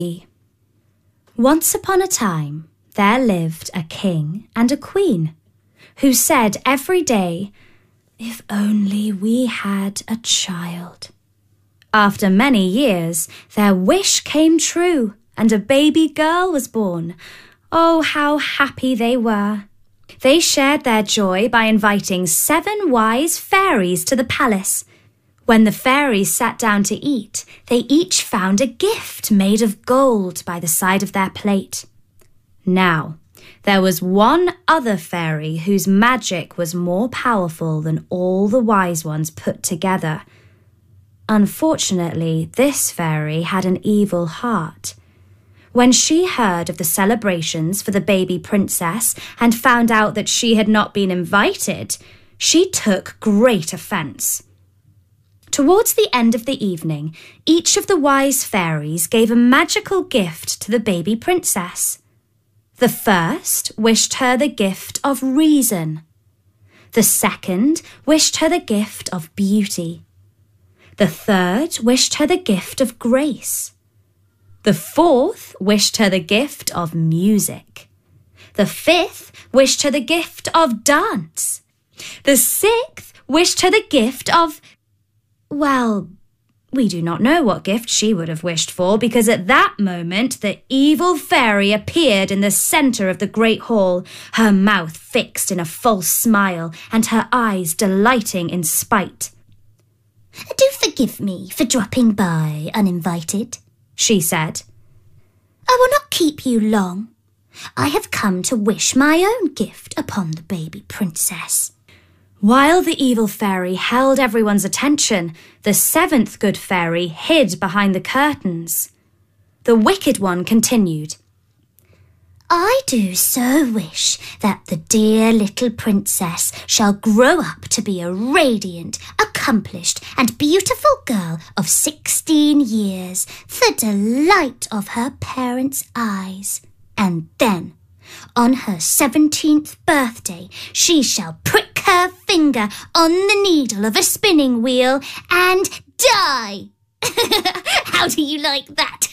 Once upon a time, there lived a king and a queen who said every day, "If only we had a child." After many years, their wish came true and a baby girl was born. Oh, how happy they were. They shared their joy by inviting 7 wise fairies to the palace. When the fairies sat down to eat, they each found a gift made of gold by the side of their plate. Now, there was one other fairy whose magic was more powerful than all the wise ones put together. Unfortunately, this fairy had an evil heart. When she heard of the celebrations for the baby princess and found out that she had not been invited, she took great offence. Towards the end of the evening, each of the wise fairies gave a magical gift to the baby princess. The first wished her the gift of reason. The second wished her the gift of beauty. The third wished her the gift of grace. The fourth wished her the gift of music. The fifth wished her the gift of dance. The sixth wished her the gift of... Well, we do not know what gift she would have wished for, because at that moment the evil fairy appeared in the centre of the great hall, her mouth fixed in a false smile and her eyes delighting in spite. "Do forgive me for dropping by uninvited," she said. "I will not keep you long. I have come to wish my own gift upon the baby princess." While the evil fairy held everyone's attention, the 7th good fairy hid behind the curtains. The wicked one continued. "I do so wish that the dear little princess shall grow up to be a radiant, accomplished and beautiful girl of 16 years, the delight of her parents' eyes. And then, on her 17th birthday, she shall prick her finger on the needle of a spinning wheel and die." How do you like that?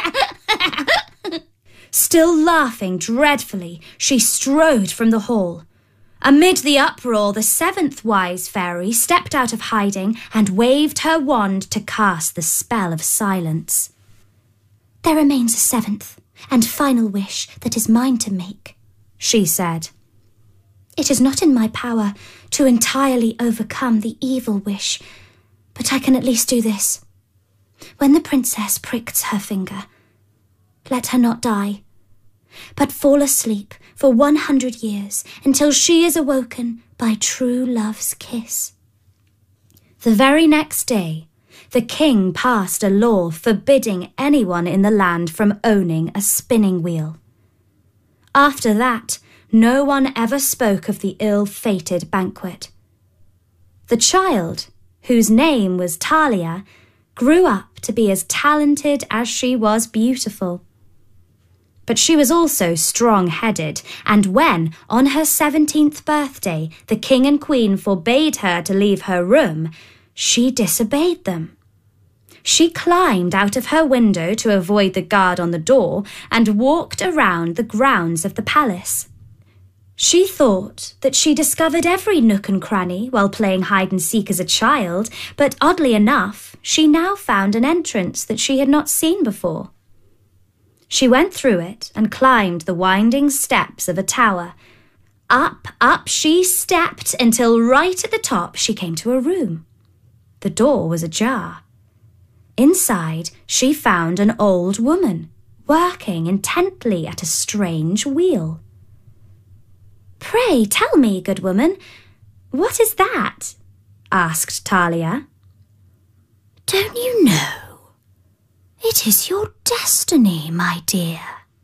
Still laughing dreadfully, she strode from the hall. Amid the uproar, the 7th wise fairy stepped out of hiding and waved her wand to cast the spell of silence. "There remains a 7th and final wish that is mine to make," she said. "It is not in my power to entirely overcome the evil wish, but I can at least do this. When the princess pricks her finger, let her not die, but fall asleep for 100 years until she is awoken by true love's kiss." The very next day, the king passed a law forbidding anyone in the land from owning a spinning wheel. After that, no one ever spoke of the ill-fated banquet. The child, whose name was Talia, grew up to be as talented as she was beautiful. But she was also strong-headed, and when, on her 17th birthday, the king and queen forbade her to leave her room, she disobeyed them. She climbed out of her window to avoid the guard on the door and walked around the grounds of the palace. She thought that she discovered every nook and cranny while playing hide-and-seek as a child, but oddly enough, she now found an entrance that she had not seen before. She went through it and climbed the winding steps of a tower. Up she stepped until right at the top she came to a room. The door was ajar. Inside, she found an old woman working intently at a strange wheel. "Pray tell me, good woman, what is that?" asked Talia. "Don't you know? It is your destiny, my dear,"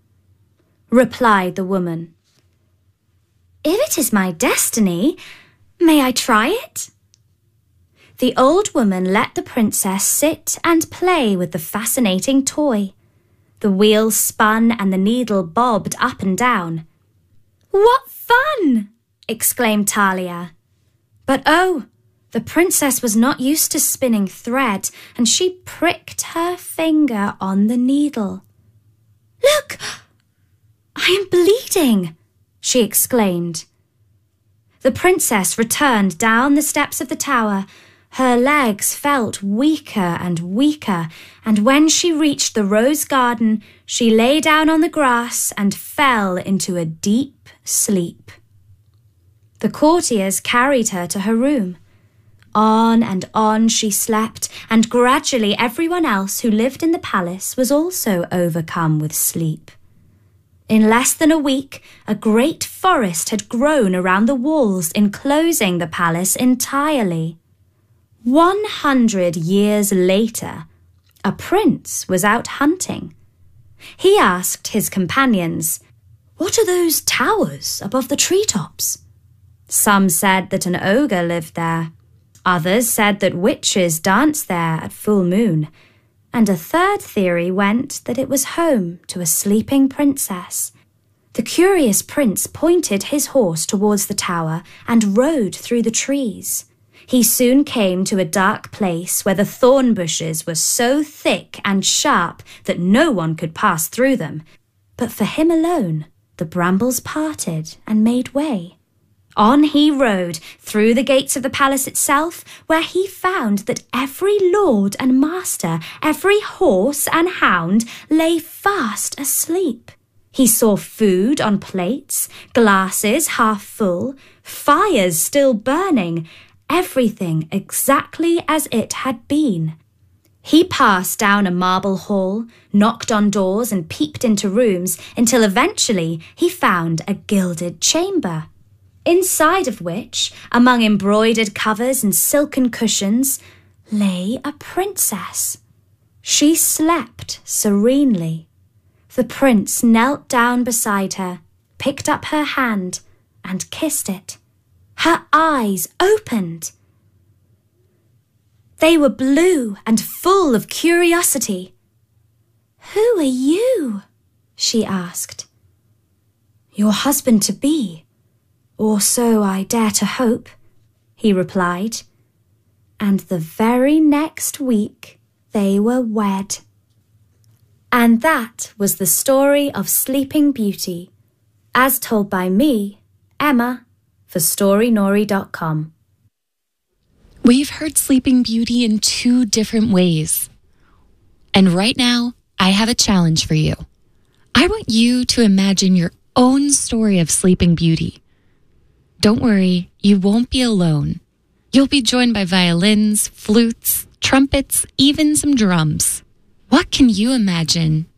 replied the woman. "If it is my destiny, may I try it?" The old woman let the princess sit and play with the fascinating toy. The wheel spun and the needle bobbed up and down. "What fun!" exclaimed Talia. But oh, the princess was not used to spinning thread, and she pricked her finger on the needle. I am bleeding, she exclaimed. The princess returned down the steps of the tower. Her legs felt weaker and weaker, and when she reached the rose garden, she lay down on the grass and fell into a deep sleep. The courtiers carried her to her room. On and on she slept, and gradually everyone else who lived in the palace was also overcome with sleep. In less than a week, a great forest had grown around the walls, enclosing the palace entirely. 100 years later, a prince was out hunting. He asked his companions, "What are those towers above the treetops?" Some said that an ogre lived there. Others said that witches danced there at full moon. And a third theory went that it was home to a sleeping princess. The curious prince pointed his horse towards the tower and rode through the trees. He soon came to a dark place where the thorn bushes were so thick and sharp that no one could pass through them. But for him alone, the brambles parted and made way. On he rode through the gates of the palace itself, where he found that every lord and master, every horse and hound lay fast asleep. He saw food on plates, glasses half full, fires still burning, everything exactly as it had been. He passed down a marble hall, knocked on doors and peeped into rooms until eventually he found a gilded chamber, inside of which, among embroidered covers and silken cushions, lay a princess. She slept serenely. The prince knelt down beside her, picked up her hand, and kissed it. Her eyes opened. They were blue and full of curiosity. "Who are you?" she asked. "Your husband-to-be. Or so I dare to hope," he replied. And the very next week they were wed. And that was the story of Sleeping Beauty, as told by me, Emma, for StoryNori.com. We've heard Sleeping Beauty in 2 different ways. And right now, I have a challenge for you. I want you to imagine your own story of Sleeping Beauty. Don't worry, you won't be alone. You'll be joined by violins, flutes, trumpets, even some drums. What can you imagine